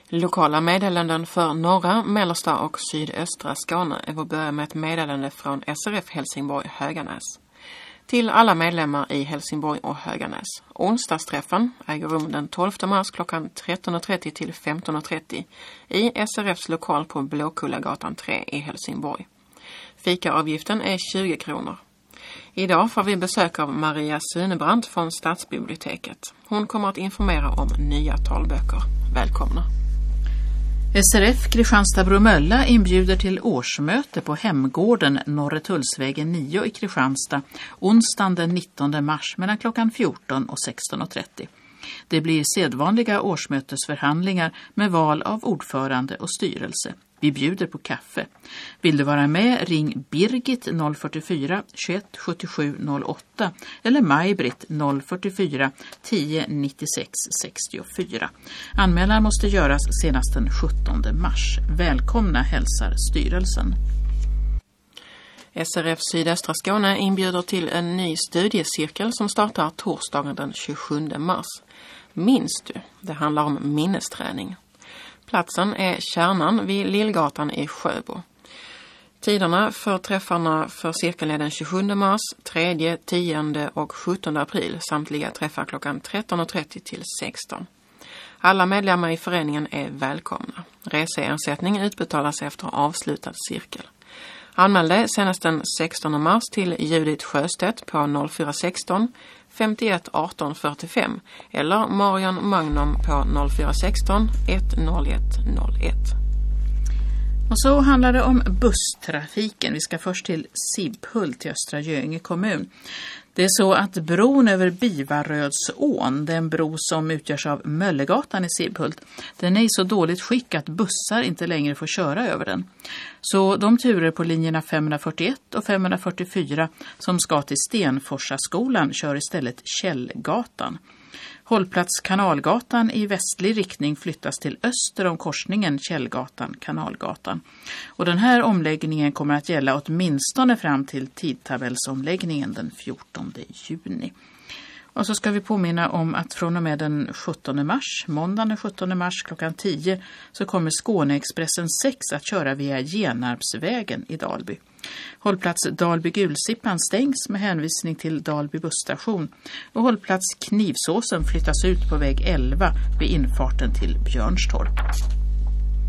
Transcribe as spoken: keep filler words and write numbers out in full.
Lokala meddelanden för norra, mellersta och sydöstra Skåne. Jag vill börja med ett meddelande från S R F Helsingborg Höganäs. Till alla medlemmar i Helsingborg och Höganäs. Onsdagsträffen äger rum den tolfte mars klockan tretton och trettio till femton och trettio i S R Fs lokal på Blåkullagatan tre i Helsingborg. Fikaavgiften är tjugo kronor. Idag får vi besök av Maria Sunebrandt från Stadsbiblioteket. Hon kommer att informera om nya talböcker. Välkomna! S R F Kristianstad-Bromölla inbjuder till årsmöte på Hemgården Norretullsvägen nio i Kristianstad onsdagen den nittonde mars mellan klockan fjorton och sexton och trettio. Det blir sedvanliga årsmötesförhandlingar med val av ordförande och styrelse. Vi bjuder på kaffe. Vill du vara med, ring Birgit noll fyrtiofyra tjugoett sjuttiosju noll åtta eller Maj-Britt noll fyrtiofyra tio nittiosex sextiofyra. Anmälan måste göras senast den sjuttonde mars. Välkomna hälsar styrelsen. S R F Sydöstra Skåne inbjuder till en ny studiecirkel som startar torsdagen den tjugosjunde mars. Minns du? Det handlar om minnesträning. Platsen är Kärnan vid Lillgatan i Sjöbo. Tiderna för träffarna för cirkeln är den tjugosjunde mars, tredje, tionde och sjuttonde april. Samtliga träffar klockan tretton och trettio till sexton. Alla medlemmar i föreningen är välkomna. Reseersättning utbetalas efter avslutad cirkel. Anmäl dig senast den sextonde mars till Judith Sjöstedt på noll fyra sexton femtioett arton fyrtiofem eller Marion Magnum på noll fyra sexton ett noll ett noll ett. Och så handlar det om busstrafiken. Vi ska först till Sibbhult i Östra Göinge kommun. Det är så att bron över Bivarödsån, den bro som utgörs av Möllegatan i Sibbhult, den är i så dåligt skick att bussar inte längre får köra över den. Så de turer på linjerna femhundrafyrtioett och femhundrafyrtiofyra som ska till Stenforsaskolan kör istället Källgatan. Hållplats Kanalgatan i västlig riktning flyttas till öster om korsningen Källgatan-Kanalgatan. Och den här omläggningen kommer att gälla åtminstone fram till tidtabellsomläggningen den fjortonde juni. Och så ska vi påminna om att från och med den sjuttonde mars, måndagen den sjuttonde mars klockan tio, så kommer Skåneexpressen sex att köra via Genarpsvägen i Dalby. Hållplats Dalby-Gulsippan stängs med hänvisning till Dalby busstation och hållplats Knivsåsen flyttas ut på väg elva vid infarten till Björnstorp.